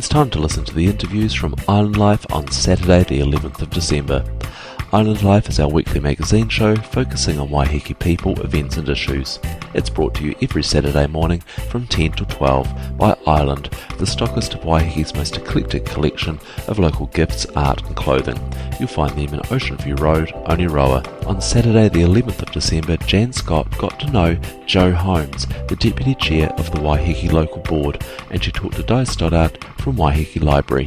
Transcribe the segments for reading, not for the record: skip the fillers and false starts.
time to listen to the interviews from Island Life on Saturday the 11th of December. Island Life is our weekly magazine show focusing on Waiheke people, events and issues. It's brought to you every Saturday morning from 10 to 12 by Island, the stockist of Waiheke's most eclectic collection of local gifts, art and clothing. You'll find them in Ocean View Road, Oneroa. On Saturday the 11th of December, Jan Scott got to know Jo Holmes, the Deputy Chair of the Waiheke Local Board, and she talked to Di Stoddart from Waiheke Library.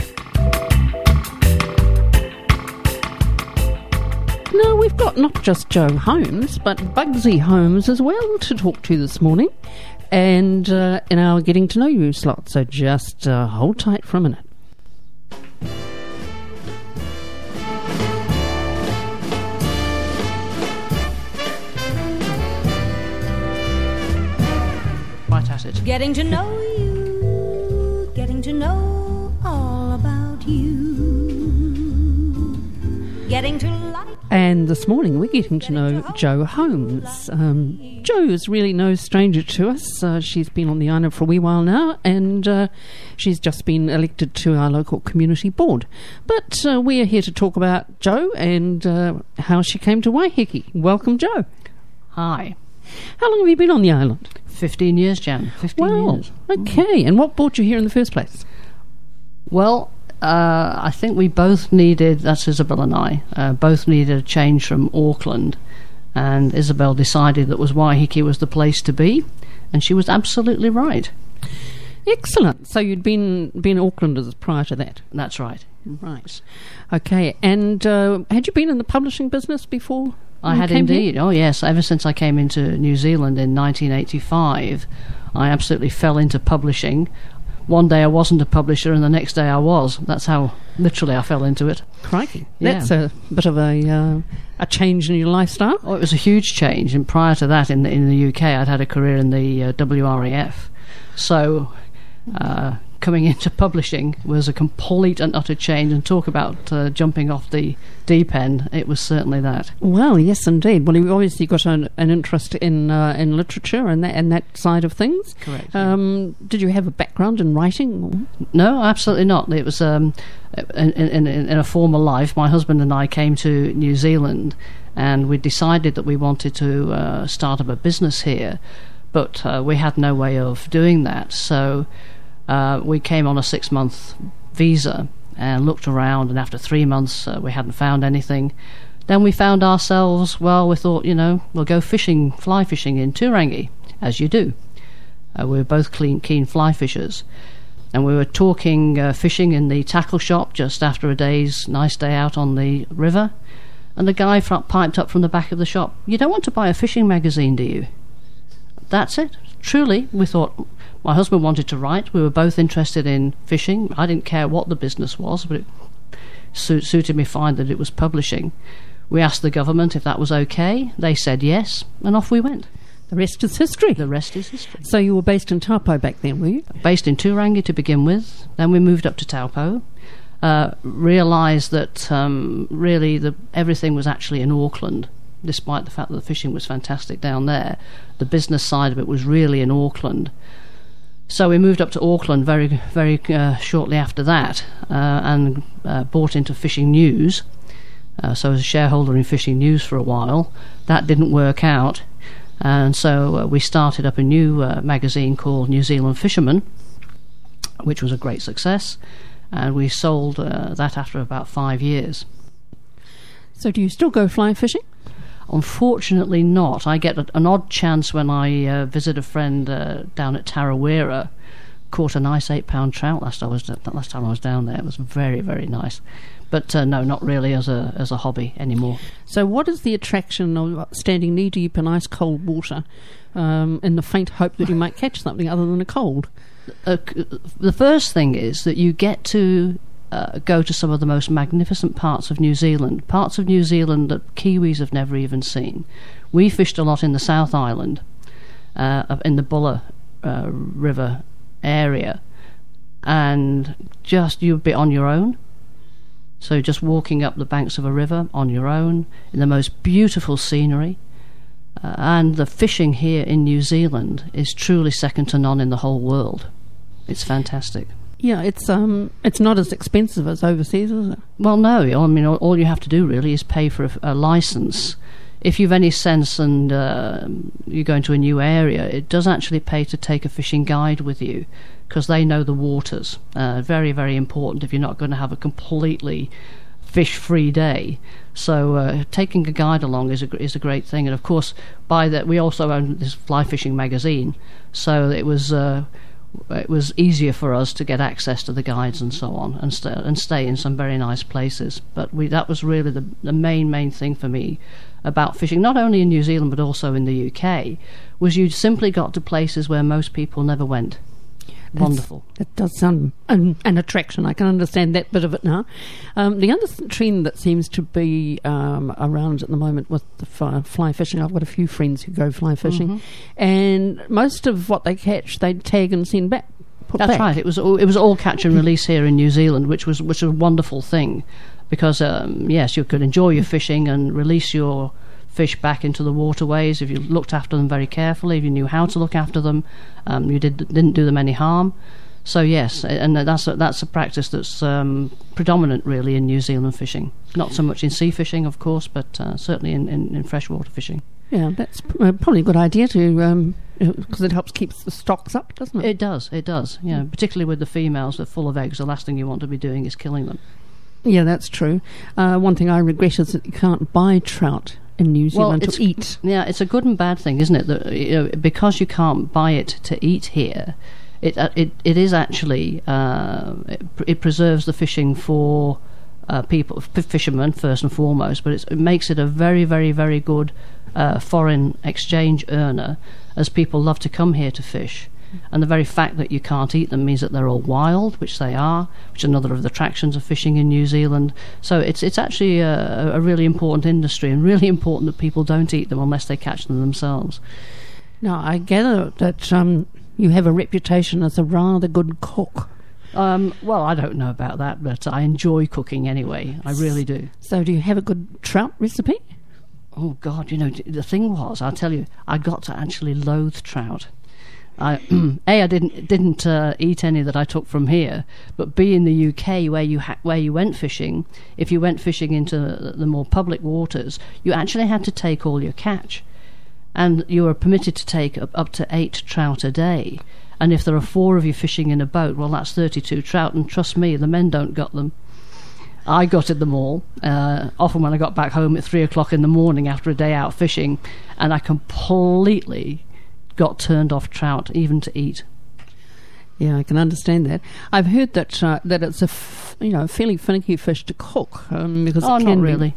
Now, we've got not just Jo Holmes, but Bugsy Holmes as well to talk to this morning, and in our Getting to Know You slot, so just hold tight for a minute. Right at it. Getting to know you, getting to know all about you, getting to like. And this morning we're getting to know Jo Holmes. Jo is really no stranger to us. She's been on the island for a wee while now, and she's just been elected to our local community board. But we are here to talk about Jo and how she came to Waiheke. Welcome, Jo. Hi. How long have you been on the island? 15 years, Jan. 15 years. Okay. And what brought you here in the first place? Well, I think we both needed, that's Isabel and I, both needed a change from Auckland, and Isabel decided that Waiheke was the place to be, and she was absolutely right. Excellent. So you'd been Aucklanders prior to that? That's right. Right. Okay. And had you been in the publishing business before? I had indeed. Oh, yes. Ever since I came into New Zealand in 1985, I absolutely fell into publishing. One day I wasn't a publisher and the next day I was. That's how literally I fell into it. Crikey. Yeah. That's a bit of a change in your lifestyle. Oh, it was a huge change. And prior to that, in the UK, I'd had a career in the WRAF. So coming into publishing was a complete and utter change. And talk about jumping off the deep end, it was certainly that. Well, yes, indeed. Well, you've obviously got an interest in literature and that side of things. Correct. Did you have a background in writing? No, absolutely not. It was in a former life. My husband and I came to New Zealand, and we decided that we wanted to start up a business here, but we had no way of doing that. So we came on a 6-month visa and looked around, and after 3 months we hadn't found anything. Then we found ourselves, we thought, we'll go fishing, fly fishing in Turangi, as you do. We were both keen fly fishers, and we were talking fishing in the tackle shop just after a nice day out on the river, and the guy piped up from the back of the shop, "You don't want to buy a fishing magazine, do you?" That's it. Truly, we thought. My husband wanted to write. We were both interested in fishing. I didn't care what the business was, but it suited me fine that it was publishing. We asked the government if that was okay. They said yes, and off we went. The rest is history. The rest is history. So you were based in Taupo back then, were you? Based in Turangi to begin with. Then we moved up to Taupo. Realised that really everything was actually in Auckland. Despite the fact that the fishing was fantastic down there, the business side of it was really in Auckland. So we moved up to Auckland very, very shortly after that, and bought into Fishing News. So I was a shareholder in Fishing News for a while. That didn't work out, and so we started up a new magazine called New Zealand Fisherman, which was a great success, and we sold that after about 5 years. So do you still go fly fishing? Unfortunately not. I get an odd chance when I visit a friend down at Tarawera. Caught a nice 8-pound trout last time I was down there. It was very, very nice. But no, not really as a hobby anymore. So what is the attraction of standing knee deep in ice cold water in the faint hope that you might catch something other than a cold? The first thing is that you get to go to some of the most magnificent parts of New Zealand that Kiwis have never even seen. We fished a lot in the South Island, in the Buller River area, and just you'd be on your own. So just walking up the banks of a river on your own in the most beautiful scenery. And the fishing here in New Zealand is truly second to none in the whole world. It's fantastic. Yeah, it's not as expensive as overseas, is it? Well, no. I mean, all you have to do really is pay for a license. If you've any sense and you go into a new area, it does actually pay to take a fishing guide with you, because they know the waters. Very, very important if you're not going to have a completely fish-free day. So taking a guide along is a great thing. And of course, by that we also own this fly fishing magazine, so it was easier for us to get access to the guides and so on, and stay in some very nice places. But that was really the main thing for me about fishing, not only in New Zealand but also in the UK, was you simply got to places where most people never went. Wonderful. That does sound an attraction. I can understand that bit of it now. The other trend that seems to be around at the moment with the fly fishing, I've got a few friends who go fly fishing, and most of what they catch, they tag and send back. That's right. It was all catch and release here in New Zealand, which was a wonderful thing, because yes, you could enjoy your fishing and release your fish back into the waterways if you looked after them very carefully, if you knew how to look after them. You didn't do them any harm. So yes, and that's a practice that's predominant really in New Zealand fishing. Not so much in sea fishing, of course, but certainly in freshwater fishing. Yeah, that's probably a good idea to, because it helps keep the stocks up, doesn't it? It does. Yeah, particularly with the females that are full of eggs. The last thing you want to be doing is killing them. Yeah, that's true. One thing I regret is that you can't buy trout in New Zealand to eat. Yeah, it's a good and bad thing, isn't it? That because you can't buy it to eat here, it is actually it preserves the fishing for people, fishermen first and foremost, but it makes it a very, very, very good foreign exchange earner, as people love to come here to fish. And the very fact that you can't eat them means that they're all wild, which they are, which is another of the attractions of fishing in New Zealand. So it's actually a really important industry, and really important that people don't eat them unless they catch them themselves. Now, I gather that you have a reputation as a rather good cook. Well, I don't know about that, but I enjoy cooking anyway. I really do. So do you have a good trout recipe? Oh, God, the thing was, I'll tell you, I got to actually loathe trout. I didn't eat any that I took from here, but B, in the UK where you went fishing, if you went fishing into the more public waters, you actually had to take all your catch, and you were permitted to take up to 8 trout a day. And if there are 4 of you fishing in a boat, well, that's 32 trout, and trust me, the men don't got them. I gutted them all, often when I got back home at 3 o'clock in the morning after a day out fishing, and I completely got turned off trout, even to eat. Yeah, I can understand that. I've heard that it's a fairly finicky fish to cook because it can not really.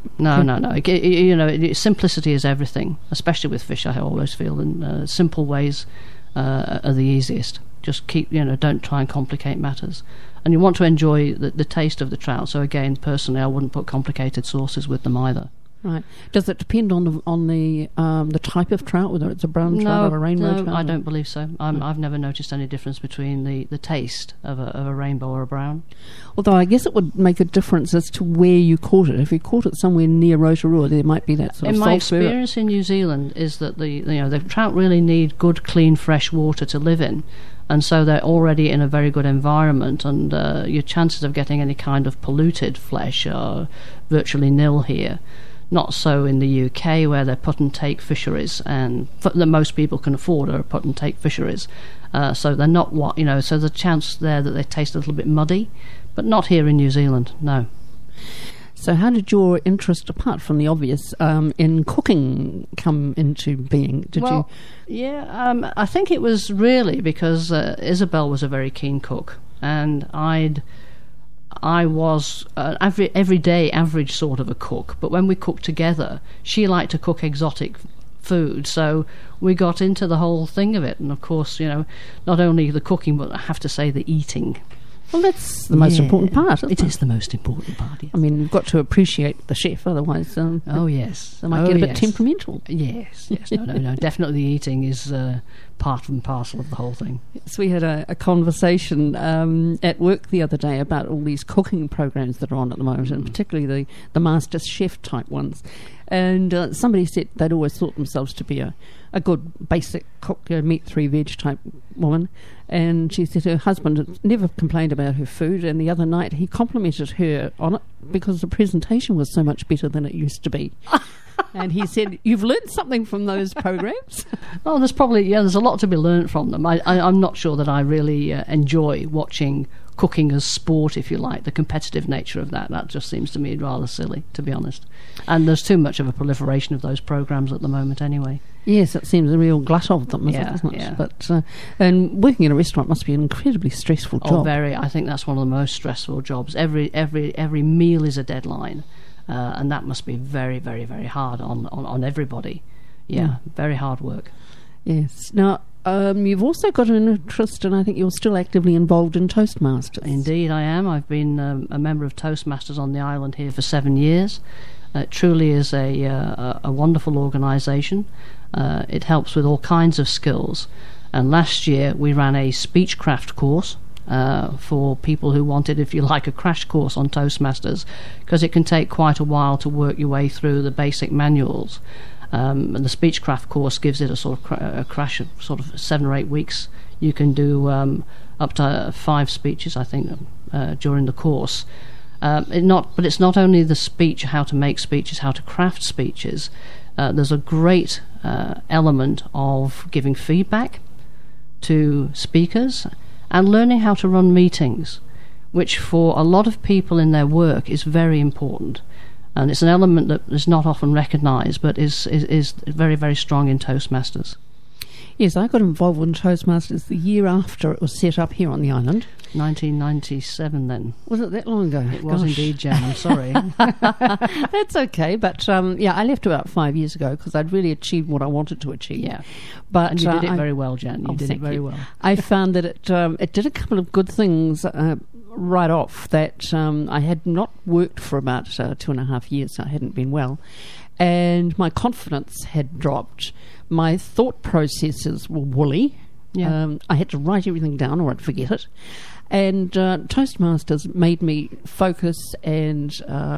No. Simplicity is everything, especially with fish. I always feel, and simple ways are the easiest. Just don't try and complicate matters, and you want to enjoy the taste of the trout. So again, personally, I wouldn't put complicated sauces with them either. Right. Does it depend on the type of trout, whether it's a brown trout or a rainbow trout? No, I don't believe so. I've never noticed any difference between the taste of a rainbow or a brown. Although I guess it would make a difference as to where you caught it. If you caught it somewhere near Rotorua, there might be that sort of sulphur. In my experience in New Zealand is that the trout really need good, clean, fresh water to live in. And so they're already in a very good environment, and your chances of getting any kind of polluted flesh are virtually nil here. Not so in the UK, where they're put-and-take fisheries, and that most people can afford are put-and-take fisheries. So they're not so the chance there that they taste a little bit muddy, but not here in New Zealand, no. So how did your interest, apart from the obvious, in cooking come into being? Yeah, I think it was really because Isabel was a very keen cook, and I was everyday average sort of a cook, but when we cooked together, she liked to cook exotic food, so we got into the whole thing of it. And of course, not only the cooking, but I have to say the eating. Well, that's the most important part. It is the most important part, yes. I mean, you've got to appreciate the chef, otherwise yes. They might get a bit temperamental. Yes. No. Definitely the eating is part and parcel of the whole thing. Yes, we had a conversation at work the other day about all these cooking programs that are on at the moment, and particularly the Master Chef type ones. And somebody said they'd always thought themselves to be a a good basic cook, meat 3 veg type woman, and she said her husband had never complained about her food, and the other night he complimented her on it because the presentation was so much better than it used to be. And he said, "You've learned something from those programs." Oh, there's a lot to be learned from them. I'm not sure that I really enjoy watching cooking as sport, if you like, the competitive nature of that. That just seems to me rather silly, to be honest. And there's too much of a proliferation of those programs at the moment anyway. Yes, it seems a real glut of them, doesn't it? Yeah. But and working in a restaurant must be an incredibly stressful job. Oh, very. I think that's one of the most stressful jobs. Every meal is a deadline, and that must be very, very, very hard on everybody. Yeah, very hard work. Yes. Now, you've also got an interest, and I think you're still actively involved in Toastmasters. Indeed, I am. I've been a member of Toastmasters on the island here for 7 years. It truly is a wonderful organisation. It helps with all kinds of skills. And last year we ran a speechcraft course for people who wanted, if you like, a crash course on Toastmasters, because it can take quite a while to work your way through the basic manuals. And the speechcraft course gives it a sort of a crash of sort of 7 or 8 weeks. You can do up to 5 speeches, I think, during the course. But it's not only the speech, how to make speeches, how to craft speeches. There's a great element of giving feedback to speakers and learning how to run meetings, which for a lot of people in their work is very important. And it's an element that is not often recognised, but is very, very strong in Toastmasters. Yes, I got involved in Toastmasters the year after it was set up here on the island. 1997 then. Was it that long ago? It was indeed, Jan. I'm sorry. That's okay, but I left about 5 years ago because I'd really achieved what I wanted to achieve. Yeah, but and you did it very well, Jan. You did it very well. I found that it did a couple of good things right off. That I had not worked for about 2.5 years. So I hadn't been well, and my confidence had dropped. My thought processes were woolly. Yeah. I had to write everything down or I'd forget it. And Toastmasters made me focus and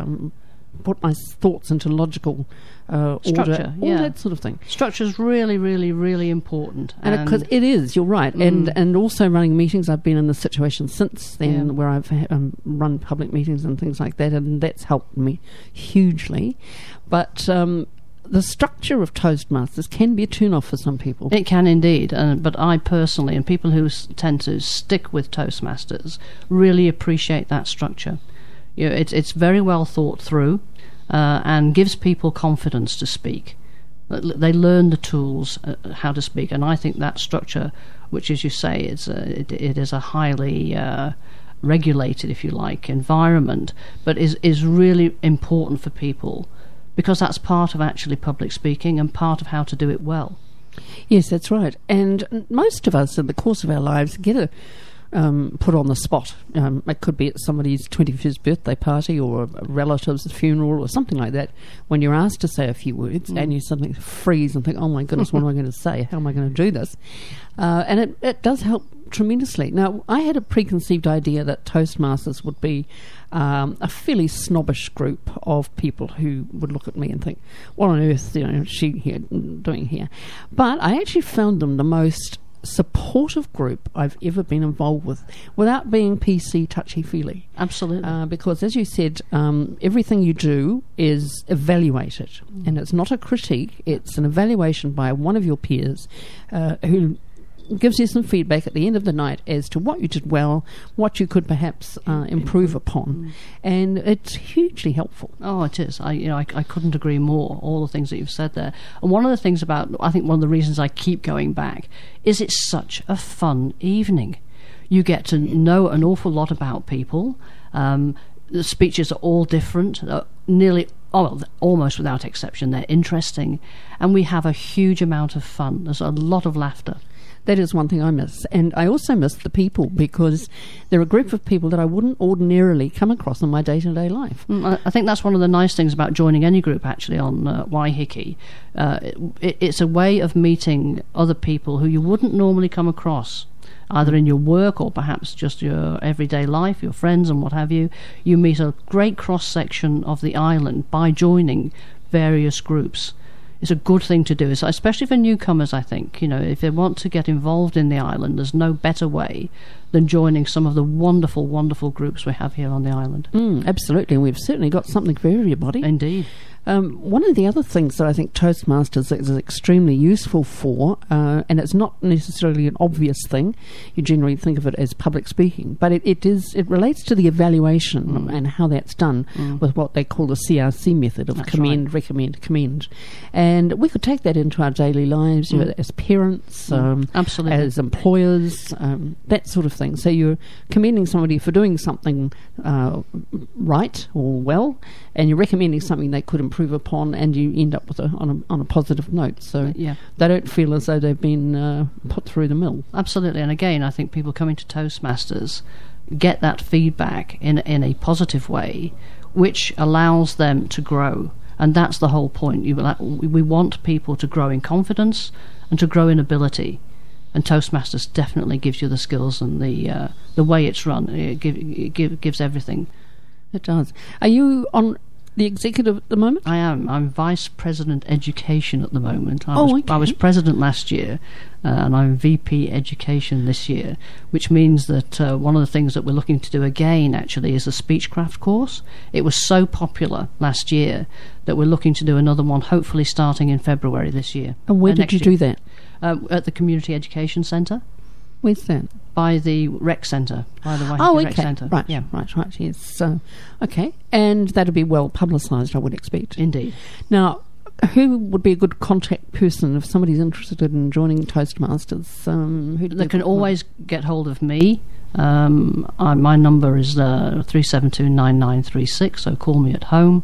put my thoughts into logical structure, order, all that sort of thing. Structure is really, really, really important. And because it is, you're right. And also running meetings, I've been in this situation since then where I've run public meetings and things like that, and that's helped me hugely. But the structure of Toastmasters can be a turn-off for some people. It can indeed, but I personally, and people who tend to stick with Toastmasters, really appreciate that structure. You know, it's very well thought through and gives people confidence to speak. They learn the tools, how to speak, and I think that structure, which, as you say, it is a highly regulated, if you like, environment, but is really important for people, because that's part of actually public speaking and part of how to do it well. Yes, that's right. And most of us in the course of our lives get put on the spot. It could be at somebody's 21st birthday party or a relative's funeral or something like that, when you're asked to say a few words and you suddenly freeze and think, oh my goodness, what am I going to say? How am I going to do this? And it does help tremendously. Now, I had a preconceived idea that Toastmasters would be a fairly snobbish group of people who would look at me and think, what on earth is she here doing here? But I actually found them the most supportive group I've ever been involved with, without being PC touchy-feely. Absolutely. Because, as you said, everything you do is evaluated, and it's not a critique, it's an evaluation by one of your peers who gives you some feedback at the end of the night as to what you did well, what you could perhaps improve upon, and it's hugely helpful. Oh, it is. I couldn't agree more. All the things that you've said there, and one of the things I think one of the reasons I keep going back is it's such a fun evening. You get to know an awful lot about people. The speeches are all different, almost without exception. They're interesting, and we have a huge amount of fun. There's a lot of laughter. That is one thing I miss. And I also miss the people, because they're a group of people that I wouldn't ordinarily come across in my day-to-day life. I think that's one of the nice things about joining any group, actually, on Waiheke. It's a way of meeting other people who you wouldn't normally come across, either in your work or perhaps just your everyday life, your friends and what have you. You meet a great cross-section of the island by joining various groups. it's a good thing to do, especially for newcomers. I think, if they want to get involved in the island, there's no better way than joining some of the wonderful, wonderful groups we have here on the island. Absolutely, we've certainly got something for everybody. Indeed. One of the other things that I think Toastmasters is extremely useful for, and it's not necessarily an obvious thing, you generally think of it as public speaking, but it relates to the evaluation and how that's done with what they call the CRC method of commend, recommend, commend. And we could take that into our daily lives, as parents, absolutely, as employers, that sort of thing. So you're commending somebody for doing something right or well, and you're recommending something they could improve upon, and you end up with on a positive note. So they don't feel as though they've been put through the mill. Absolutely. And again, I think people coming to Toastmasters get that feedback in a positive way, which allows them to grow. And that's the whole point. We want people to grow in confidence and to grow in ability. And Toastmasters definitely gives you the skills and the way it's run. It gives everything. It does. Are you on the executive at the moment? I am. I'm Vice President Education at the moment. I Okay. was President last year, and I'm VP Education this year, which means that one of the things that we're looking to do again, actually, is a Speechcraft course. It was so popular last year that we're looking to do another one, hopefully starting in February this year. And where did you do that? At the Community Education Centre. Where's that? By the rec centre, by the Waiheke Rec Centre. Right, yeah. right, yes. Okay, and that'll be well publicised, I would expect. Indeed. Now, who would be a good contact person if somebody's interested in joining Toastmasters? They can always get hold of me. My number is 372-9936, so call me at home.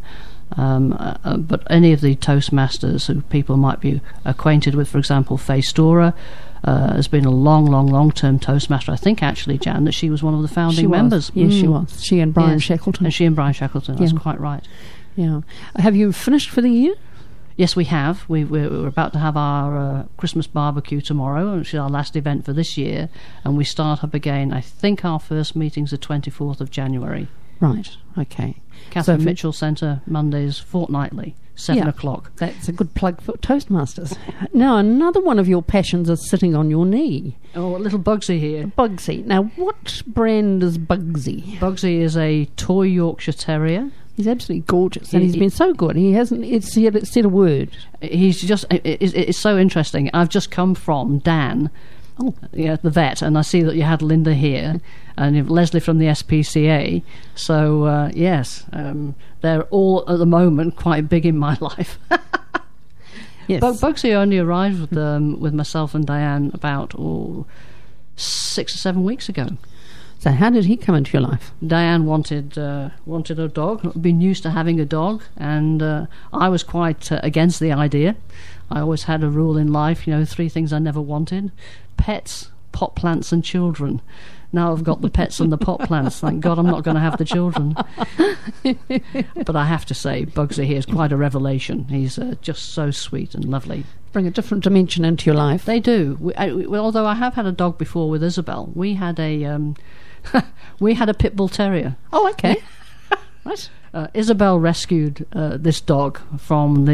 But any of the Toastmasters who people might be acquainted with, for example, Faye Storer, has been a long-term Toastmaster. I think, actually, Jan, that she was one of the founding members. Yes, she was. She and Brian Shackleton. And she and Brian Shackleton, that's quite right. Yeah. Have you finished for the year? Yes, we have. We're about to have our Christmas barbecue tomorrow, which is our last event for this year, and we start up again. I think our first meeting's the 24th of January. Right, okay. Catherine Mitchell Centre, Mondays fortnightly, 7 o'clock. That's a good plug for Toastmasters. Now, another one of your passions is sitting on your knee. Oh, little Bugsy here. Bugsy. Now, what brand is Bugsy? Bugsy is a toy Yorkshire Terrier. He's absolutely gorgeous, and he's been so good. He hasn't said a word. He's just... It's so interesting. I've just come from Dan, the vet, and I see that you had Linda here, and you've Leslie from the SPCA. So, yes, they're all, at the moment, quite big in my life. Yes. Bugsy only arrived with myself and Diane about 6 or 7 weeks ago. So how did he come into your life? Diane wanted a dog. I'd been used to having a dog, and I was quite against the idea. I always had a rule in life, 3 things I never wanted: pets, pot plants, and children. Now I've got the pets and the pot plants. Thank God I'm not going to have the children. But I have to say, Bugsy here is quite a revelation. He's just so sweet and lovely. Bring a different dimension into your life. They do. Although I have had a dog before with Isabel. We had a pit bull terrier. Oh, okay. Right. Isabel rescued this dog from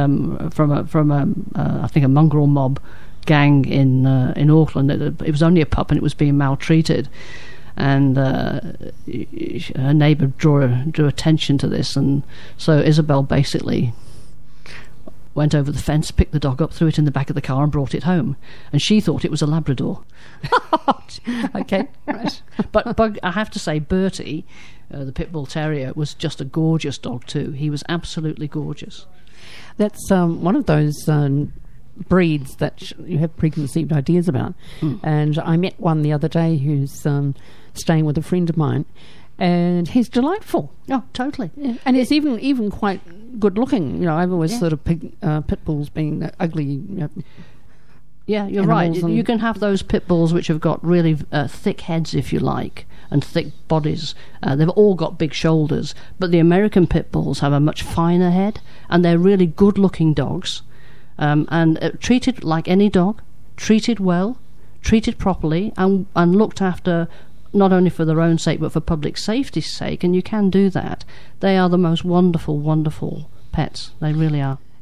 I think a mongrel mob gang in Auckland. It was only a pup, and it was being maltreated. And her neighbour drew attention to this, and so Isabel basically went over the fence, picked the dog up, threw it in the back of the car, and brought it home. And she thought it was a Labrador. Okay, right. But I have to say, Bertie, the pit bull terrier, was just a gorgeous dog too. He was absolutely gorgeous. That's one of those breeds that you have preconceived ideas about. And I met one the other day who's staying with a friend of mine, and he's delightful. Oh, totally. Yeah. And he's even quite good looking. I've always thought of pit bulls being ugly. Yeah, you're right. You can have those pit bulls which have got really thick heads, if you like, and thick bodies. They've all got big shoulders, but the American pit bulls have a much finer head, and they're really good-looking dogs, and treated like any dog, treated well, treated properly, and looked after, not only for their own sake, but for public safety's sake, and you can do that. They are the most wonderful, wonderful pets. They really are.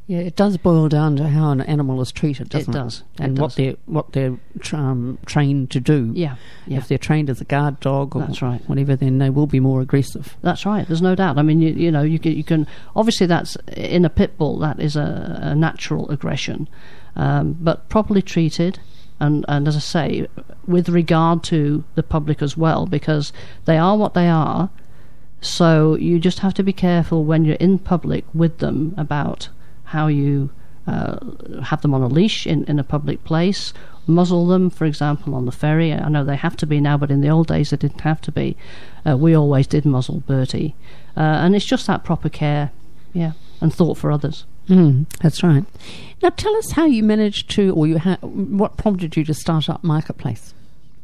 Yeah, it does boil down to how an animal is treated, doesn't it? It does. And what they're trained to do. Yeah. If they're trained as a guard dog or That's right. whatever, then they will be more aggressive. That's right. There's no doubt. I mean, you can obviously that's in a pit bull. That is a natural aggression, but properly treated, and as I say, with regard to the public as well, because they are what they are. So you just have to be careful when you're in public with them about how you have them on a leash in a public place, muzzle them, for example, on the ferry. I know they have to be now, but in the old days they didn't have to be. We always did muzzle Bertie. And it's just that proper care, and thought for others. That's right. Now tell us how you managed to, or what prompted you to start up Marketplace?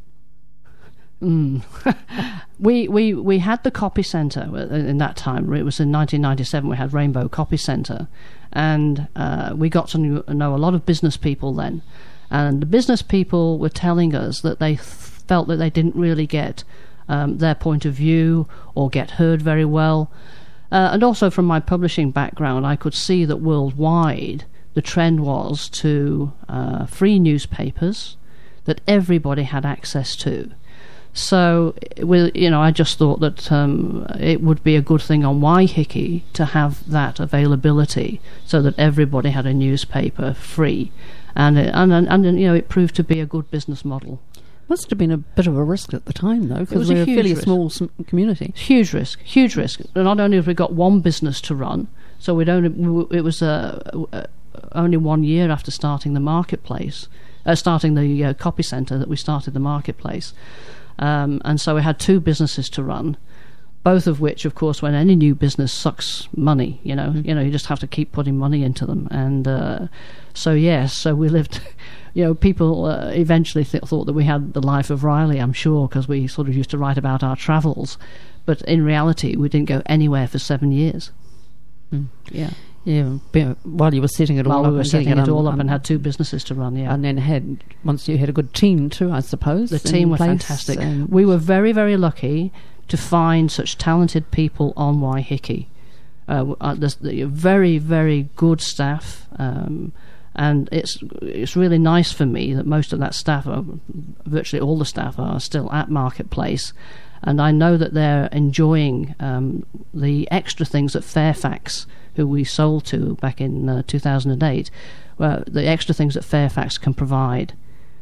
We had the copy centre in that time. It was in 1997. We had Rainbow Copy Centre, and we got to know a lot of business people then. And the business people were telling us that they felt that they didn't really get their point of view or get heard very well. And also from my publishing background, I could see that worldwide the trend was to free newspapers that everybody had access to. So, I just thought that it would be a good thing on Waiheke to have that availability, so that everybody had a newspaper free, and it proved to be a good business model. Must have been a bit of a risk at the time, though, because we're a fairly small community. Huge risk. Not only have we got one business to run, so it was only 1 year after starting the marketplace, starting the copy centre, that we started the marketplace. And so we had two businesses to run, both of which, of course, when any new business sucks money, you just have to keep putting money into them. And so we lived, people eventually thought that we had the life of Riley, I'm sure, because we sort of used to write about our travels. But in reality, we didn't go anywhere for 7 years. Yeah. Yeah, while you were setting it all up. While we were setting it all up and had two businesses to run, And then once you had a good team too, I suppose. The team were fantastic. We were very, very lucky to find such talented people on Waiheke. There's very, very good staff, and it's really nice for me that most of that staff, virtually all the staff, are still at Marketplace. And I know that they're enjoying the extra things that Fairfax, who we sold to back in 2008, the extra things that Fairfax can provide.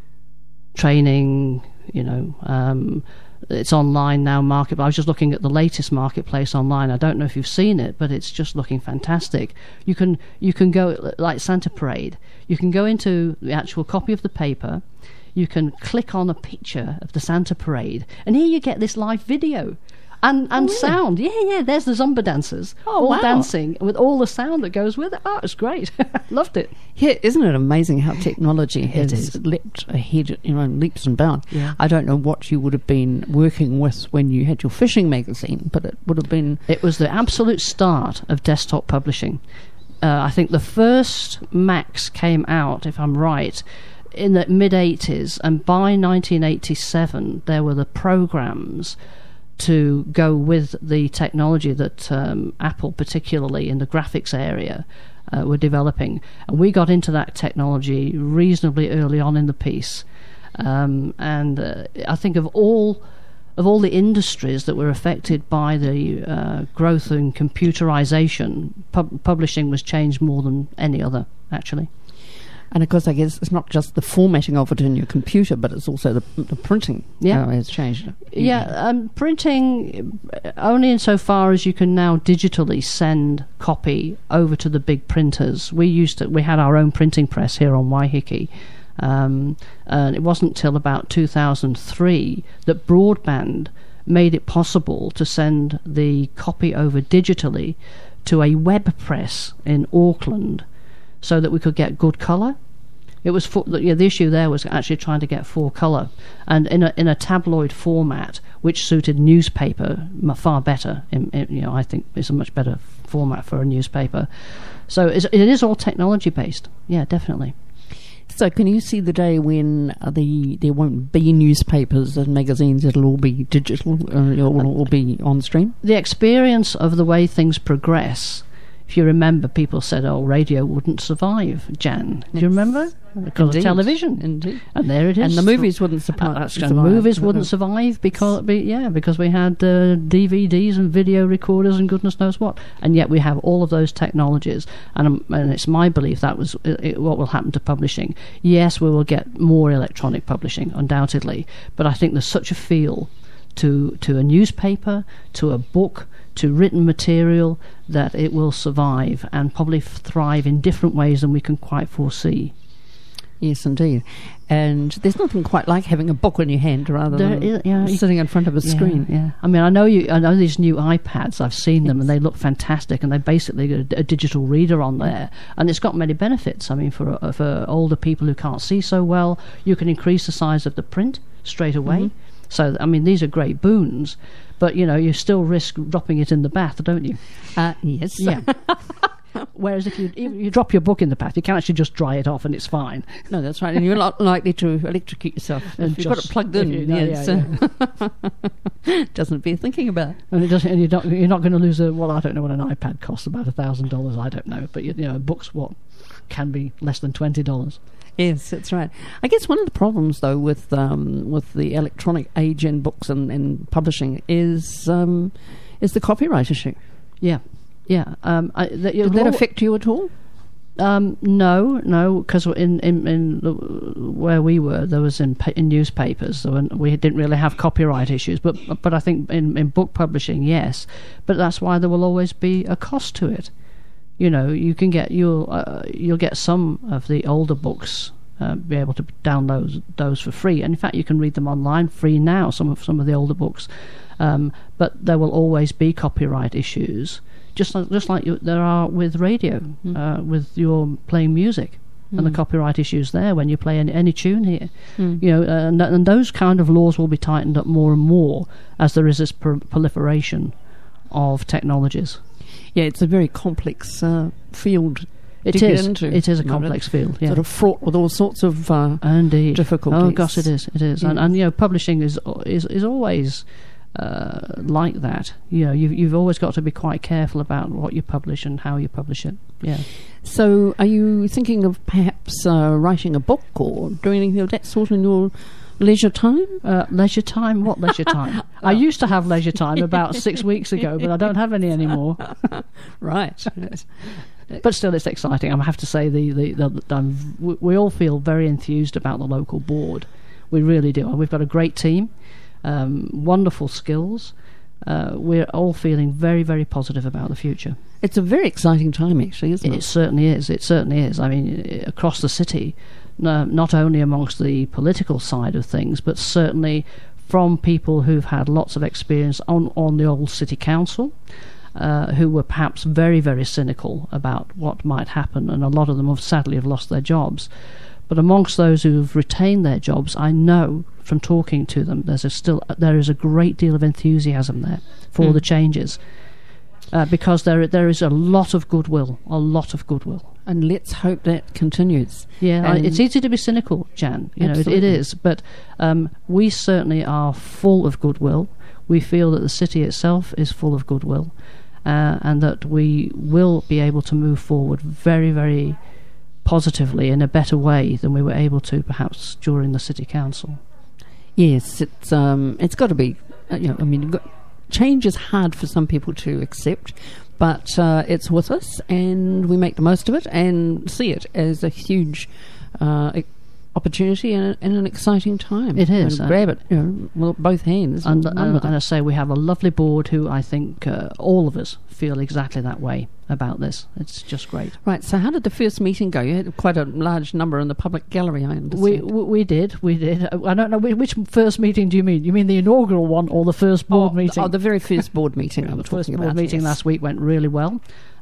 Training, it's online now. I was just looking at the latest Marketplace online. I don't know if you've seen it, but it's just looking fantastic. You can go, like Santa Parade, you can go into the actual copy of the paper, you can click on a picture of the Santa Parade, and here you get this live video. And sound. Yeah, there's the Zumba dancers. All dancing with all the sound that goes with it. Oh, it's great. Loved it. Yeah, isn't it amazing how technology has leapt ahead, leaps and bounds? Yeah. I don't know what you would have been working with when you had your fishing magazine, but it would have been... It was the absolute start of desktop publishing. I think the first Macs came out, if I'm right, in the mid-'80s, and by 1987 there were the programs to go with the technology that Apple, particularly in the graphics area, were developing. And we got into that technology reasonably early on in the piece. And I think of all the industries that were affected by the growth in computerization, publishing was changed more than any other, actually. And of course, I guess it's not just the formatting of it in your computer, but it's also the printing has changed. Printing only insofar as you can now digitally send copy over to the big printers. We had our own printing press here on Waiheke, and it wasn't till about 2003 that broadband made it possible to send the copy over digitally to a web press in Auckland, so that we could get good colour. It was the issue there was actually trying to get full colour, and in a tabloid format, which suited newspaper far better. I think it's a much better format for a newspaper. So it is all technology based. Yeah, definitely. So can you see the day when there won't be newspapers and magazines? It'll all be digital. It'll all be on stream. The experience of the way things progress If you remember, people said, "Oh, radio wouldn't survive." Jan, do you remember? Because of television, indeed, and there it is. and the movies wouldn't survive. The movies wouldn't survive because we had DVDs and video recorders and goodness knows what, and yet we have all of those technologies. And it's my belief that was what will happen to publishing. Yes, we will get more electronic publishing, undoubtedly, but I think there's such a feel to a newspaper, to a book, to written material, that it will survive and probably thrive in different ways than we can quite foresee. Yes, indeed. And there's nothing quite like having a book in your hand rather than sitting in front of a screen. Yeah. I mean, I know these new iPads. I've seen them, and they look fantastic. And they basically got a digital reader on there, and it's got many benefits. I mean, for older people who can't see so well, you can increase the size of the print straight away. Mm-hmm. So, I mean, these are great boons, but, you still risk dropping it in the bath, don't you? Yes. Yeah. Whereas if you drop your book in the bath, you can actually just dry it off and it's fine. No, that's right. And you're not likely to electrocute yourself if you've got it plugged in. Doesn't bear thinking about. And it doesn't. And you're not going to lose I don't know what an iPad costs, about $1,000. I don't know, but books can be less than $20. Yes, that's right. I guess one of the problems, though, with the electronic age in books and publishing is the copyright issue. Yeah. Yeah. Did that affect you at all? No, because in where we were, there was in newspapers, so we didn't really have copyright issues. But I think in book publishing, yes. But that's why there will always be a cost to it. You can you'll get some of the older books, be able to download those for free, and in fact you can read them online free now. Some of the older books, but there will always be copyright issues, just like there are with radio, with your playing music. And the copyright issues there when you play any tune here, and those kind of laws will be tightened up more and more as there is this proliferation of technologies. Yeah, it's a very complex field. It is a complex field. Yeah. Sort of fraught with all sorts of indeed difficulties. Oh gosh, it is. Yes. And publishing is always like that. You've always got to be quite careful about what you publish and how you publish it. Yeah. So, are you thinking of perhaps writing a book or doing anything of that sort in your leisure time? Leisure time? What leisure time? I used to have leisure time about 6 weeks ago, but I don't have any anymore. Right. But still, it's exciting. I have to say, we all feel very enthused about the local board. We really do. We've got a great team, wonderful skills. We're all feeling very, very positive about the future. It's a very exciting time, actually, isn't it? It certainly is. It certainly is. I mean, across the city, not only amongst the political side of things, but certainly from people who've had lots of experience on the old city council, who were perhaps very, very cynical about what might happen, and a lot of them sadly have lost their jobs. But amongst those who've retained their jobs, I know from talking to them, there is a great deal of enthusiasm there for the changes, because there is a lot of goodwill, And let's hope that continues. Yeah, it's easy to be cynical, Jan. It is. But we certainly are full of goodwill. We feel that the city itself is full of goodwill, and that we will be able to move forward very, very positively in a better way than we were able to perhaps during the city council. Yes, it's got to be. Change is hard for some people to accept, but it's with us, and we make the most of it and see it as a huge opportunity and an exciting time. It is. And grab it, with both hands. And I say we have a lovely board who I think all of us feel exactly that way about this. It's just great. Right, so how did the first meeting go? You had quite a large number in the public gallery, I understand. We did. I don't know, which first meeting do you mean? You mean the inaugural one or the first board meeting? Oh, the very first board meeting I'm talking about. The first board meeting last week went really well.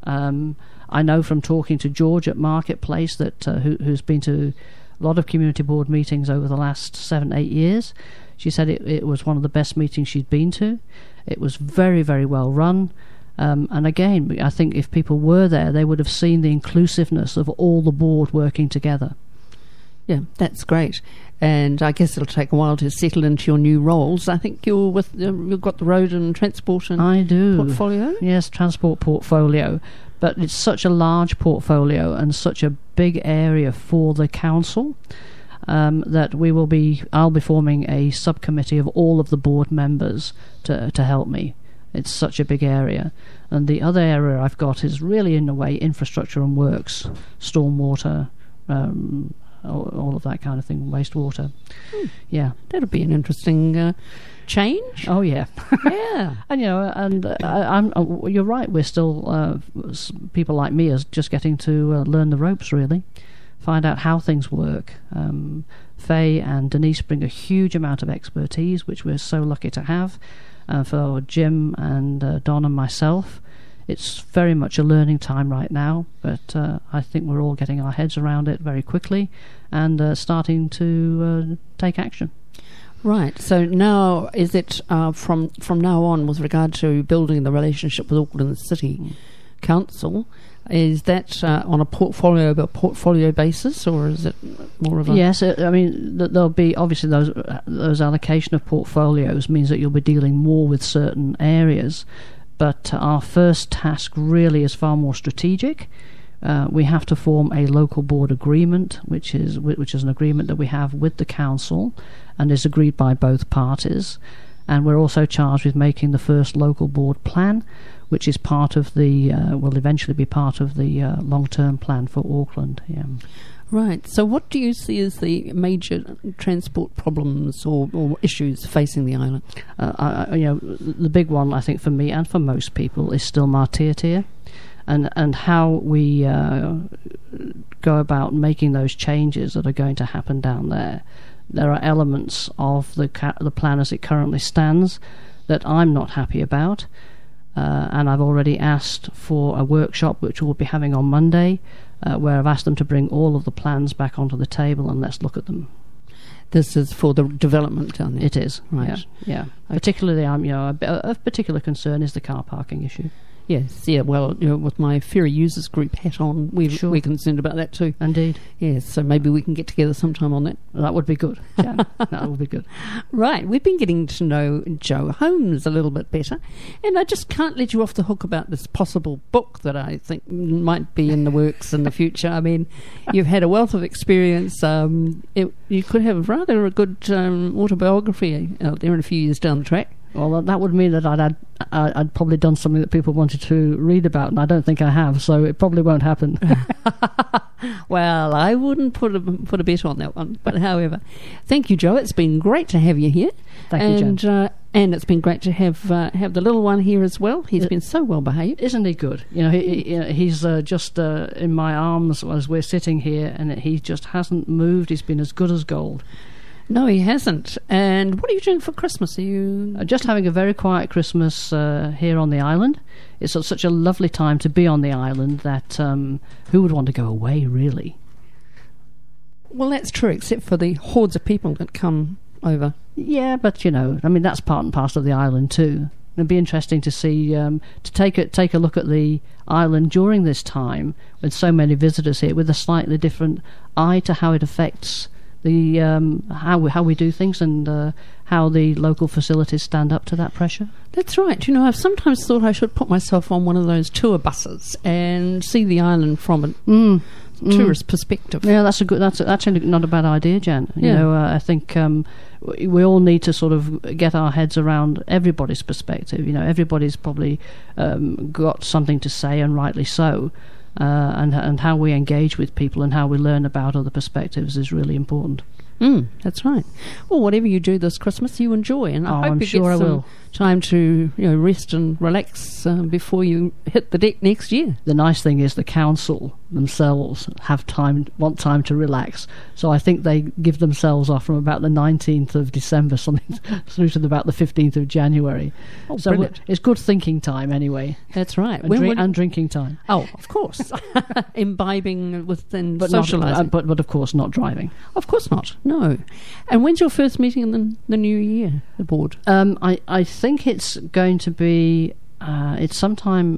I know from talking to George at Marketplace that who's been to a lot of community board meetings over the last 7-8 years. She said it was one of the best meetings she'd been to. It was very, very well run. And again, I think if people were there, they would have seen the inclusiveness of all the board working together. Yeah, that's great. And I guess it'll take a while to settle into your new roles. I think you've got the road and transport and I do. portfolio? Yes, transport portfolio. But it's such a large portfolio and such a big area for the council that I'll be forming a subcommittee of all of the board members to help me. It's such a big area. And the other area I've got is really, in a way, infrastructure and works, stormwater, all of that kind of thing, wastewater. Yeah. That'll be an interesting change. Oh, yeah. Yeah. And, you're right, we're still, people like me are just getting to learn the ropes, really, find out how things work. Faye and Denise bring a huge amount of expertise, which we're so lucky to have. For Jim and Don and myself, it's very much a learning time right now, but I think we're all getting our heads around it very quickly and starting to take action. Right. So now, is it from now on, with regard to building the relationship with Auckland City Council, is that on a portfolio basis, or is it more of a... Yes, I mean, there'll be, obviously, those allocation of portfolios means that you'll be dealing more with certain areas, but our first task really is far more strategic. We have to form a local board agreement, which is an agreement that we have with the council and is agreed by both parties. And we're also charged with making the first local board plan, which is part of will eventually be part of the long-term plan for Auckland. Yeah. Right. So what do you see as the major transport problems or issues facing the island? The big one, I think, for me and for most people is still Matiatia, and how we go about making those changes that are going to happen down there. There are elements of the plan as it currently stands that I'm not happy about. And I've already asked for a workshop, which we'll be having on Monday, where I've asked them to bring all of the plans back onto the table and let's look at them. This is for the development down there? It is, right. Yeah. Okay. Particularly, a particular concern is the car parking issue. Yes, yeah, well, with my ferry users group hat on, we're concerned about that too. Indeed. Yes, so maybe we can get together sometime on that. That would be good, Jan. That would be good. Right, we've been getting to know Joe Holmes a little bit better, and I just can't let you off the hook about this possible book that I think might be in the works in the future. I mean, you've had a wealth of experience. You could have rather a good autobiography out there in a few years down the track. Well, that would mean that I'd probably done something that people wanted to read about, and I don't think I have, so it probably won't happen. Well, I wouldn't put a bet on that one. But however, thank you, Joe. It's been great to have you here. Thank you, Jen. And it's been great to have the little one here as well. He's been so well behaved. Isn't he good? He's just in my arms as we're sitting here, and he just hasn't moved. He's been as good as gold. No, he hasn't. And what are you doing for Christmas? Are you just having a very quiet Christmas here on the island? It's such a lovely time to be on the island that who would want to go away, really? Well, that's true, except for the hordes of people that come over. Yeah, but that's part and parcel of the island too. It'd be interesting to see to take a look at the island during this time with so many visitors here, with a slightly different eye to how it affects the how we do things and how the local facilities stand up to that pressure. That's right. I've sometimes thought I should put myself on one of those tour buses and see the island from a tourist perspective. Yeah, that's actually not a bad idea, Jan. I think we all need to sort of get our heads around everybody's perspective. Everybody's probably got something to say, and rightly so. And how we engage with people and how we learn about other perspectives is really important. That's right. Well, whatever you do this Christmas, you enjoy, and I hope you get some time to rest and relax before you hit the deck next year. The nice thing is the council themselves want time to relax, so I think they give themselves off from about the 19th of December something through to about the 15th of January. Oh, so brilliant. It's good thinking time anyway. That's right. And drinking time. Oh, of course. Imbibing and socialising. But of course not driving. Of course not. No. And when's your first meeting in the new year, the board? I think it's going to be it's sometime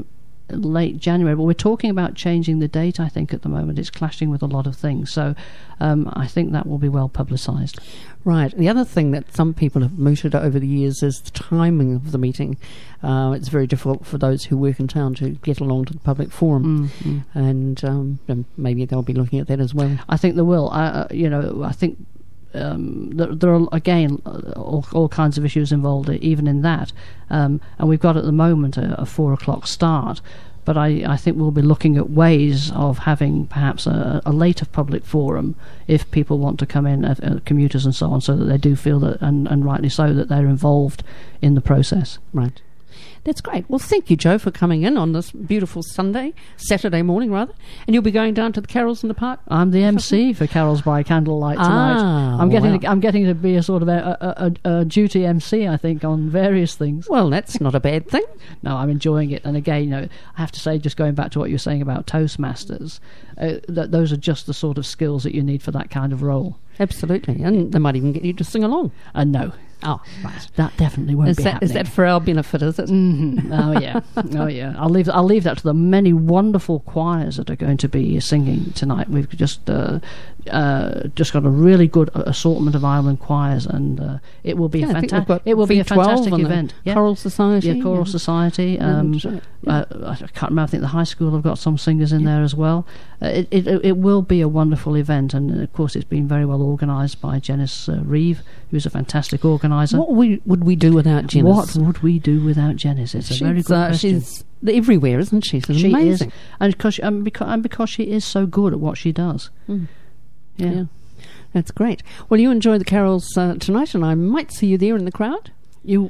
late January. But we're talking about changing the date, I think, at the moment. It's clashing with a lot of things. So I think that will be well publicised. Right. The other thing that some people have mooted over the years is the timing of the meeting. It's very difficult for those who work in town to get along to the public forum, and maybe they'll be looking at that as well. I think they will. I think there are, again, all kinds of issues involved even in that, and we've got at the moment a 4 o'clock start. But I think we'll be looking at ways of having perhaps a later public forum if people want to come in, commuters and so on, so that they do feel that, and rightly so, that they're involved in the process. Right. That's great. Well, thank you, Joe, for coming in on this beautiful Saturday morning, rather. And you'll be going down to the carols in the park? I'm the MC for Carols by Candlelight tonight. I'm getting to be a sort of a duty MC, I think, on various things. Well, that's not a bad thing. No, I'm enjoying it. And again, I have to say, just going back to what you were saying about Toastmasters, that those are just the sort of skills that you need for that kind of role. Absolutely. And they might even get you to sing along. No. Oh, right. That definitely won't be happening. Is that for our benefit, is it? Mm-hmm. Oh, yeah. Oh, yeah. I'll leave that to the many wonderful choirs that are going to be singing tonight. We've just got a really good assortment of island choirs, and it will be a fantastic event. Choral Society. Yeah, Choral Society. I can't remember. I think the high school have got some singers in there as well. It will be a wonderful event, and of course it's been very well organised by Janice Reeve, who's a fantastic organiser. What would we do without Janice? What would we do without Janice? It's a very good question. She's everywhere, isn't she? She's amazing. Is, and because she is so good at what she does. Yeah. That's great. Well, you enjoy the carols tonight, and I might see you there in the crowd. I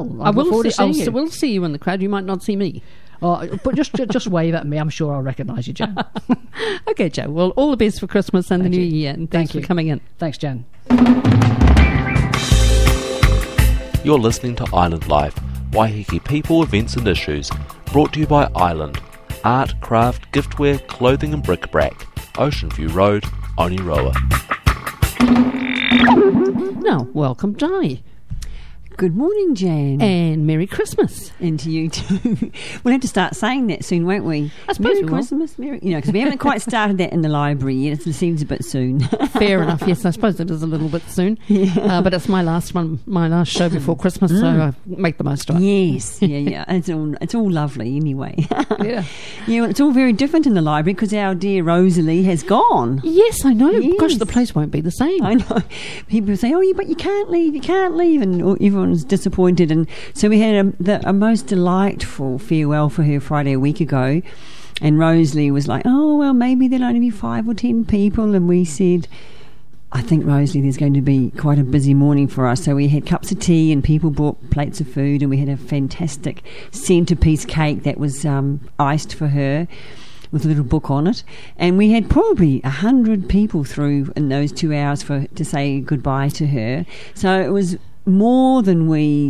will see you in the crowd. You might not see me. But just wave at me. I'm sure I'll recognise you, Jan. Okay, Joe. Well, all the best for Christmas and the New Year. And thanks for coming in. Thanks, Jan. You're listening to Island Life, Waiheke people, events and issues, brought to you by Island, art, craft, giftware, clothing and bric-a-brac, Ocean View Road, Oniroa. Now, welcome, Di. Good morning, Jan. And Merry Christmas. And to you too. We'll have to start saying that soon, won't we? I suppose Merry Christmas, because we haven't quite started that in the library yet. It seems a bit soon. Fair enough. Yes, I suppose it is a little bit soon. Yeah. But it's my last show before Christmas, so I make the most of it. Yes, yeah. It's all lovely anyway. Yeah. Yeah, well, it's all very different in the library because our dear Rosalie has gone. Yes, I know. Yes. Gosh, the place won't be the same. I know. People say, but you can't leave, and everyone was disappointed, and so we had a most delightful farewell for her Friday a week ago, and Rosalie was like, maybe there'll only be 5 or 10 people, and we said, I think, Rosalie, there's going to be quite a busy morning for us. So we had cups of tea and people brought plates of food, and we had a fantastic centrepiece cake that was iced for her with a little book on it, and we had probably 100 people through in those 2 hours to say goodbye to her. So it was more than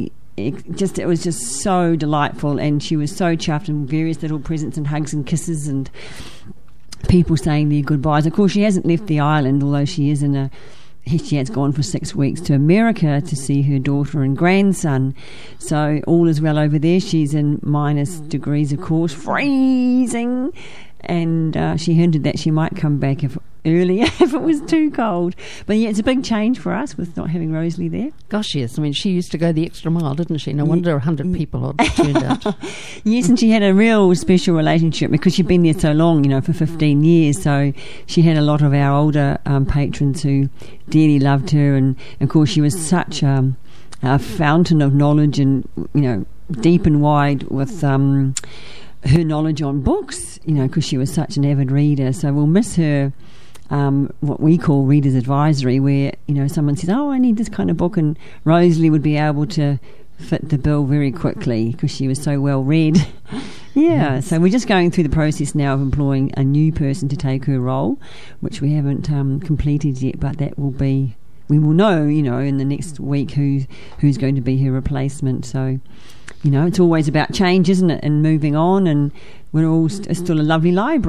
it was just so delightful, and she was so chuffed, and various little presents and hugs and kisses and people saying their goodbyes. Of course, she hasn't left the island, although she has gone for 6 weeks to America to see her daughter and grandson. So all is well over there. She's in minus degrees, of course, freezing, and she hinted that she might come back earlier if it was too cold. But yeah, it's a big change for us with not having Rosalie there. Gosh, yes. I mean, she used to go the extra mile, didn't she? No wonder 100 people had turned out. Yes, and she had a real special relationship because she'd been there so long, for 15 years. So she had a lot of our older patrons who dearly loved her, and of course she was such a fountain of knowledge, and deep and wide with her knowledge on books, because she was such an avid reader. So we'll miss her. What we call Reader's Advisory, where someone says, I need this kind of book, and Rosalie would be able to fit the bill very quickly because she was so well read. So we're just going through the process now of employing a new person to take her role, which we haven't completed yet, but that will be, we will know in the next week who's going to be her replacement. So it's always about change, isn't it, and moving on, and we're all still a lovely library.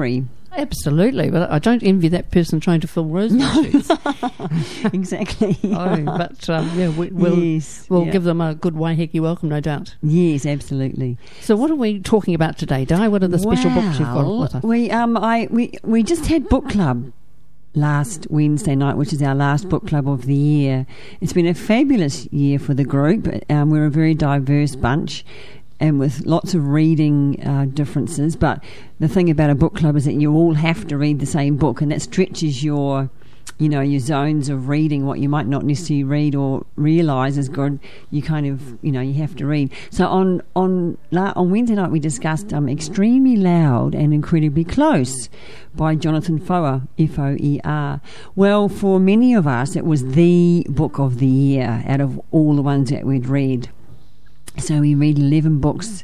Absolutely, but I don't envy that person trying to fill Rosemary's shoes. Exactly. But we'll give them a good Waiheke welcome, no doubt. Yes, absolutely. So what are we talking about today, Di? What are the special books you've got with us? We just had book club last Wednesday night, which is our last book club of the year. It's been a fabulous year for the group. We're a very diverse bunch, and with lots of reading differences. But the thing about a book club is that you all have to read the same book, and that stretches your zones of reading. What you might not necessarily read or realise is good, you kind of, you have to read. So on Wednesday night we discussed Extremely Loud and Incredibly Close by Jonathan Foer, Foer. Well, for many of us it was the book of the year out of all the ones that we'd read. So we read 11 books,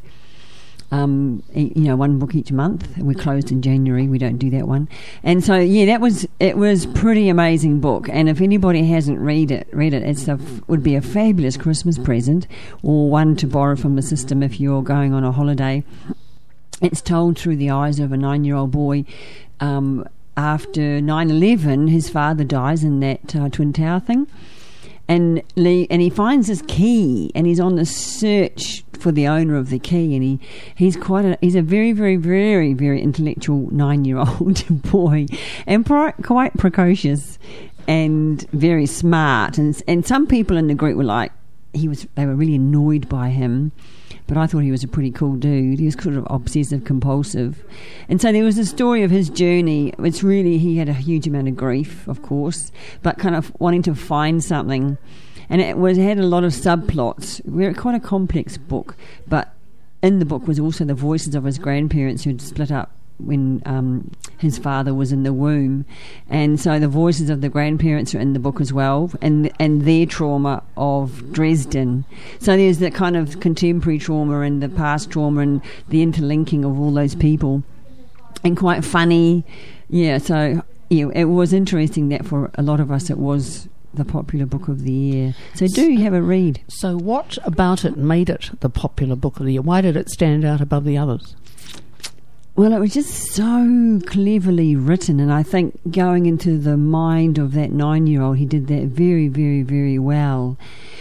one book each month. We're closed in January. We don't do that one. And so, it was pretty amazing book. And if anybody hasn't read it, would be a fabulous Christmas present, or one to borrow from the system if you're going on a holiday. It's told through the eyes of a 9-year-old boy. After 9/11, his father dies in that Twin Tower thing. And he finds this key, and he's on the search for the owner of the key, and he's a very, very, very, very intellectual 9-year-old boy, and quite precocious and very smart. And some people in the group were like, they were really annoyed by him. But I thought he was a pretty cool dude. He was sort of obsessive compulsive. And so there was a story of his journey. It's really, he had a huge amount of grief, of course, but kind of wanting to find something. And it had a lot of subplots. We're quite a complex book. But in the book was also the voices of his grandparents who'd split up when his father was in the womb, and so the voices of the grandparents are in the book as well, and their trauma of Dresden. So there's that kind of contemporary trauma and the past trauma and the interlinking of all those people, and quite funny. So it was interesting that for a lot of us it was the popular book of the year. So do have a read. So what about it made it the popular book of the year? Why did it stand out above the others? Well, it was just so cleverly written, and I think going into the mind of that 9-year-old, he did that very, very, very well.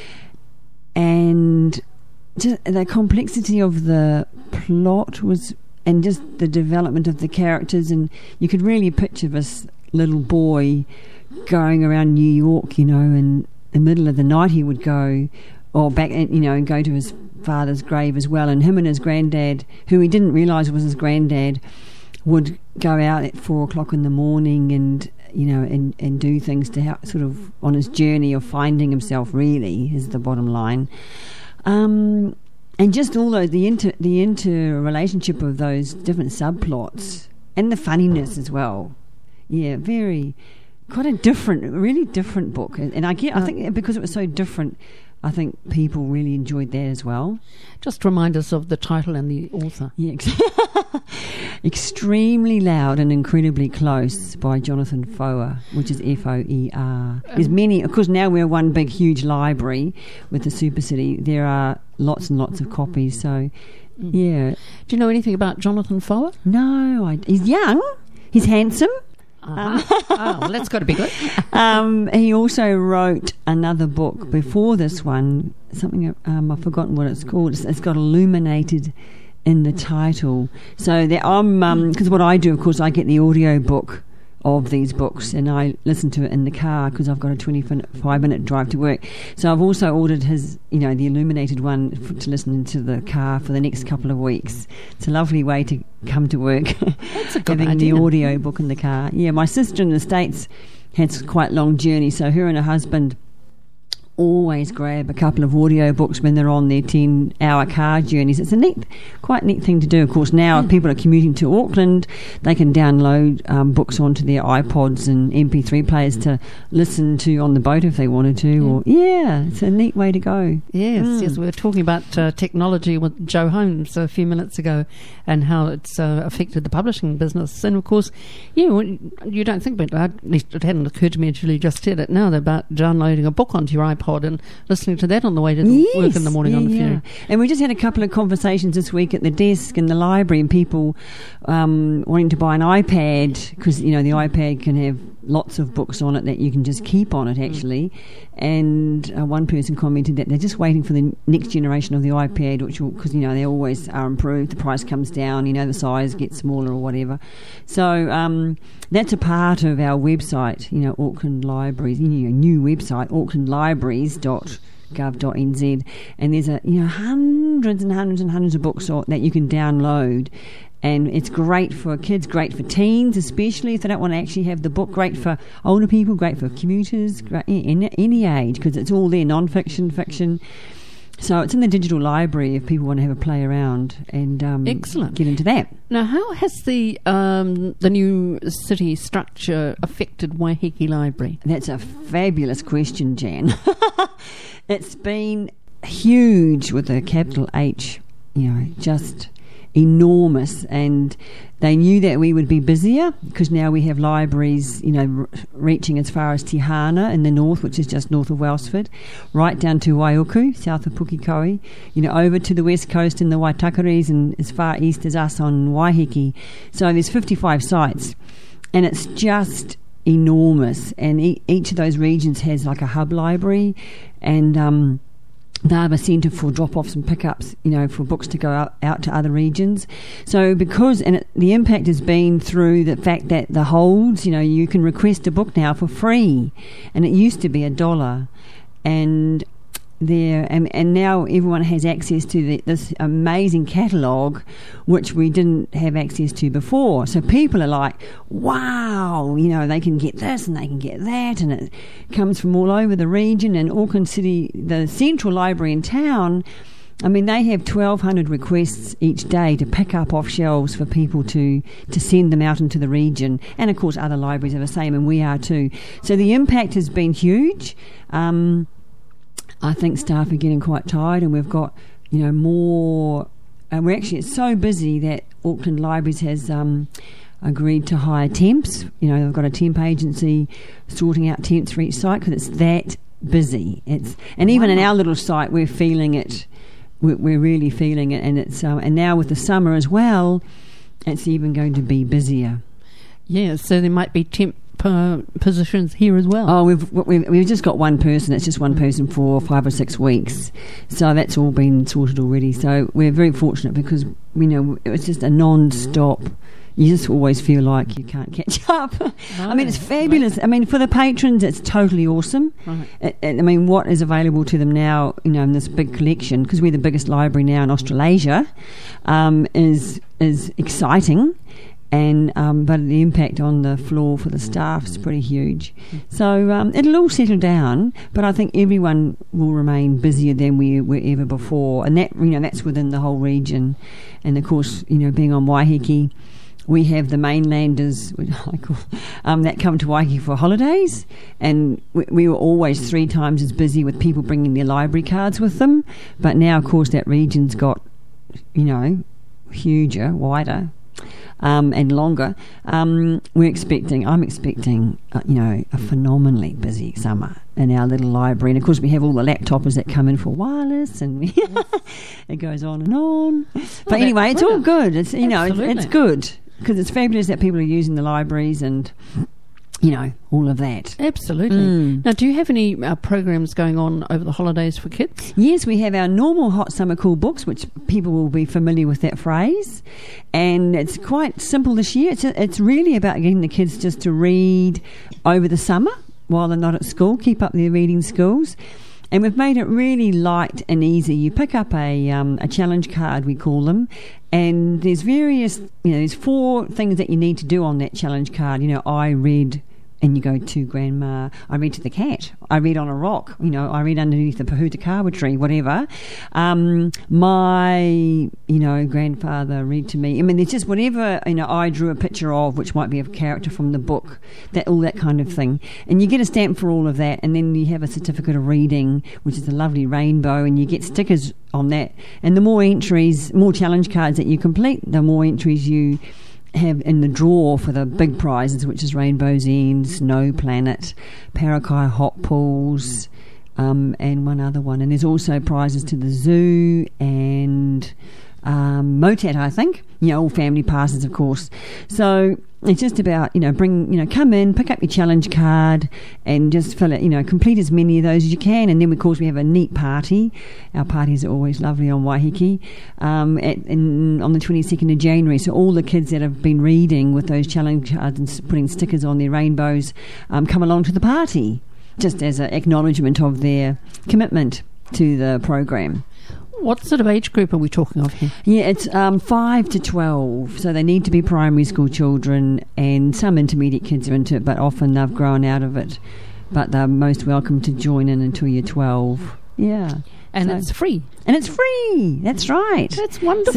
And just the complexity of the plot and just the development of the characters, and you could really picture this little boy going around New York, in the middle of the night he would go, or back, and go to his father's grave as well, and him and his granddad, who he didn't realise was his granddad, would go out at 4 o'clock in the morning and and do things to help, sort of on his journey of finding himself, really is the bottom line. And just all those the interrelationship of those different subplots and the funniness as well. Quite a really different book, and I think because it was so different, I think people really enjoyed that as well. Just remind us of the title and the author. Extremely Loud and Incredibly Close by Jonathan Foer, which is Foer. There's many, of course. Now we're one big huge library with the Super City. There are lots and lots of copies. So yeah. Do you know anything about Jonathan Foer? No, he's young, he's handsome. Well, that's got to be good. He also wrote another book before this one, something I've forgotten what it's called. It's got Illuminated in the title. So because what I do, of course, I get the audio book of these books and I listen to it in the car because I've got a 25-minute drive to work. So I've also ordered his, the illuminated one to listen into the car for the next couple of weeks. It's a lovely way to come to work. That's a good having idea. the audio book in the car. Yeah, my sister in the States had quite long journey, so her and her husband always grab a couple of audio books when they're on their 10-hour car journeys. It's a quite neat thing to do. Of course, now if people are commuting to Auckland, they can download books onto their iPods and MP3 players to listen to on the boat if they wanted to. It's a neat way to go. Yes, we were talking about technology with Joe Holmes a few minutes ago and how it's affected the publishing business. And of course, you don't think about that. At least it hadn't occurred to me until you just said it now, about downloading a book onto your iPod iPod and listening to that on the way to work in the morning on the ferry. And we just had a couple of conversations this week at the desk in the library, and people wanting to buy an iPad because, the iPad can have lots of books on it that you can just keep on it, actually. And one person commented that they're just waiting for the next generation of the iPad, which because, they always are improved. The price comes down, the size gets smaller or whatever. So that's a part of our website, Auckland Libraries, new website, aucklandlibraries.gov.nz, and there's hundreds and hundreds and hundreds of books that you can download. And it's great for kids, great for teens, especially if they don't want to actually have the book. Great for older people, great for commuters, great in any age, because it's all there, non-fiction, fiction. So it's in the digital library if people want to have a play around and Excellent. Get into that. Now, how has the new city structure affected Waiheke Library? That's a fabulous question, Jan. It's been huge with a capital H, just enormous, and they knew that we would be busier because now we have libraries, reaching as far as Tihana in the north, which is just north of Wellsford, right down to Waiuku, south of Pukekohe, over to the west coast in the Waitakares, and as far east as us on Waiheke. So there's 55 sites, and it's just enormous, and each of those regions has like a hub library, and they have a centre for drop-offs and pickups, for books to go out to other regions. So the impact has been through the fact that the holds, you can request a book now for free, and it used to be $1. And now everyone has access to this amazing catalogue, which we didn't have access to before. So people are like, wow, they can get this and they can get that, and it comes from all over the region. And Auckland City, the central library in town, they have 1,200 requests each day to pick up off shelves for people to send them out into the region. And of course other libraries are the same, and we are too. So the impact has been huge. I think staff are getting quite tired, and we've got, more. It's so busy that Auckland Libraries has agreed to hire temps. They've got a temp agency sorting out temps for each site because it's that busy. Even in our little site, we're feeling it. We're really feeling it, and it's and now with the summer as well, it's even going to be busier. Yeah, so there might be temp positions here as well. Oh, we've just got one person. It's just one person for 5 or 6 weeks, so that's all been sorted already. So we're very fortunate because it's just a non-stop. You just always feel like you can't catch up. No, it's fabulous. Right. For the patrons, it's totally awesome. Right. What is available to them now, in this big collection, because we're the biggest library now in Australasia, is exciting. And but the impact on the floor for the staff is pretty huge. So it'll all settle down, but I think everyone will remain busier than we were ever before, and that that's within the whole region. And of course, being on Waiheke, we have the mainlanders that come to Waiheke for holidays, and we were always 3 times as busy with people bringing their library cards with them. But now, of course, that region's got huger, wider. And longer. I'm expecting, a phenomenally busy summer in our little library. And of course, we have all the laptoppers that come in for wireless, and it goes on and on. But anyway, it's all good. It's it's good because it's fabulous that people are using the libraries and all of that. Absolutely. Now, do you have any programs going on over the holidays for kids? Yes, we have our normal Hot Summer Cool Books, which people will be familiar with that phrase. And it's quite simple this year. It's really about getting the kids just to read over the summer while they're not at school, keep up their reading skills. And we've made it really light and easy. You pick up a challenge card, we call them, and there's various, there's 4 things that you need to do on that challenge card. I read, and you go to Grandma, I read to the cat, I read on a rock, I read underneath the Pahutakawa tree, whatever. My, grandfather read to me. It's just whatever, I drew a picture of, which might be a character from the book, all that kind of thing. And you get a stamp for all of that, and then you have a certificate of reading, which is a lovely rainbow, and you get stickers on that. And the more entries, more challenge cards that you complete, the more entries you have in the draw for the big prizes, which is Rainbow's End, Snow Planet, Parakai Hot Pools, and one other one. And there's also prizes to the zoo and Motat, I think. All family passes, of course. So it's just about, come in, pick up your challenge card and just fill it, complete as many of those as you can. And then, of course, we have a neat party. Our parties are always lovely on Waiheke on the 22nd of January. So all the kids that have been reading with those challenge cards and putting stickers on their rainbows come along to the party, just as an acknowledgement of their commitment to the program. What sort of age group are we talking of here? Yeah, it's 5 to 12, so they need to be primary school children, and some intermediate kids are into it, but often they've grown out of it. But they're most welcome to join in until you're 12. Yeah. And it's free. And it's free. That's right. That's wonderful.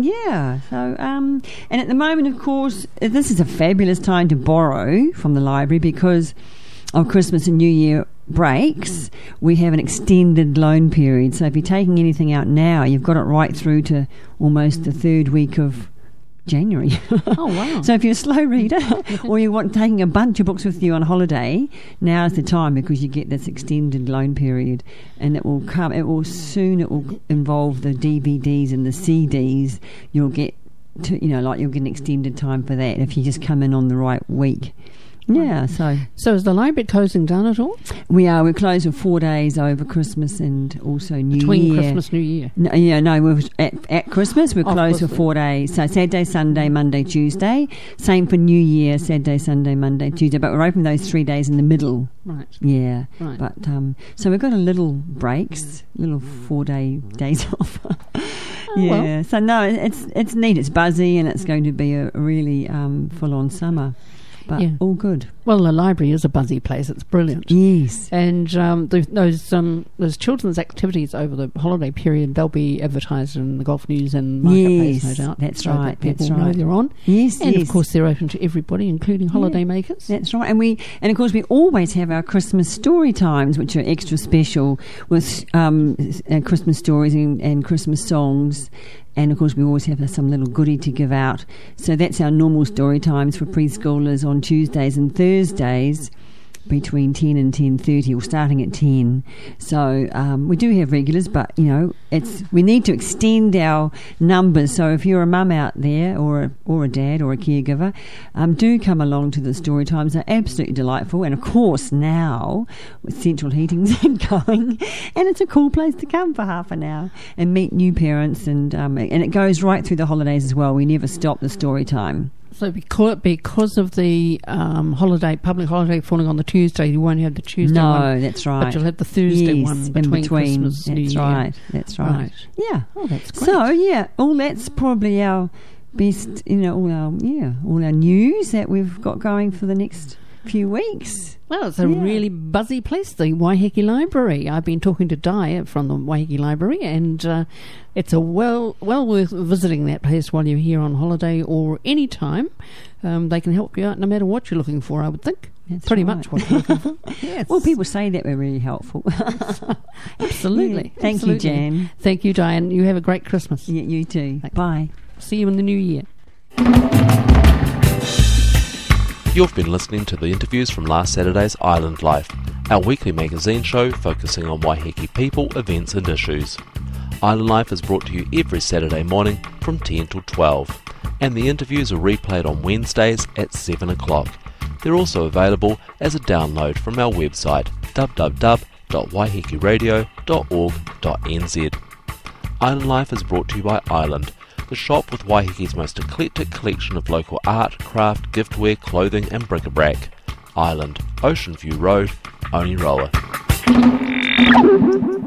And at the moment, of course, this is a fabulous time to borrow from the library because of Christmas and New Year breaks. We have an extended loan period. So if you're taking anything out now, you've got it right through to almost the third week of January. Oh, wow. So if you're a slow reader or you want taking a bunch of books with you on holiday, now's the time because you get this extended loan period, and it will involve the DVDs and the CDs. You'll get you'll get an extended time for that if you just come in on the right week. Yeah, so is the library closing down at all? We're closed for 4 days over Christmas and also New Year. Between Christmas, New Year. We're at Christmas we're closed for 4 days. So Saturday, Sunday, Monday, Tuesday. Same for New Year, Saturday, Sunday, Monday, Tuesday. But we're open those 3 days in the middle. Right. Yeah. Right. But so we've got a little breaks, little 4 days off. Yeah. Well. So no, it's neat. It's buzzy and it's going to be a really full on summer. But all good. Well, the library is a buzzy place. It's brilliant. Yes. And those children's activities over the holiday period, they'll be advertised in the Golf News and Marketplace, no doubt. That's so right. That people that's know right. they're on. Yes, and of course they're open to everybody, including holiday makers. That's right. And of course we always have our Christmas story times, which are extra special with Christmas stories and Christmas songs. And, of course, we always have some little goodie to give out. So that's our normal story times for preschoolers on Tuesdays and Thursdays between 10 and 10:30, or starting at 10. So we do have regulars, but, we need to extend our numbers. So if you're a mum out there or a dad or a caregiver, do come along to the story times. They're absolutely delightful. And, of course, now with central heating's going, and it's a cool place to come for half an hour and meet new parents. And it goes right through the holidays as well. We never stop the story time. So because of the public holiday falling on the Tuesday, you won't have the Tuesday one. No, that's right. But you'll have the Thursday one between Christmas and New Year. That's right. Yeah. Oh, that's great. So, that's probably our best, all our news that we've got going for the next few weeks. Well, it's a really buzzy place, the Waiheke Library. I've been talking to Di from the Waiheke Library, and it's a well worth visiting that place while you're here on holiday or any time. They can help you out no matter what you're looking for, I would think. That's pretty right. much what you're looking for. Yes. Well, people say that we're really helpful. Absolutely. Yeah. Thank you, Jan. Thank you, Diane. You have a great Christmas. Yeah, you too. Thanks. Bye. See you in the new year. You've been listening to the interviews from last Saturday's Island Life, our weekly magazine show focusing on Waiheke people, events and issues. Island Life is brought to you every Saturday morning from 10 till 12, and the interviews are replayed on Wednesdays at 7 o'clock. They're also available as a download from our website www.waihekeradio.org.nz. Island Life is brought to you by Island, the shop with Waiheke's most eclectic collection of local art, craft, giftware, clothing and bric-a-brac. Island, Ocean View Road, Oneroa.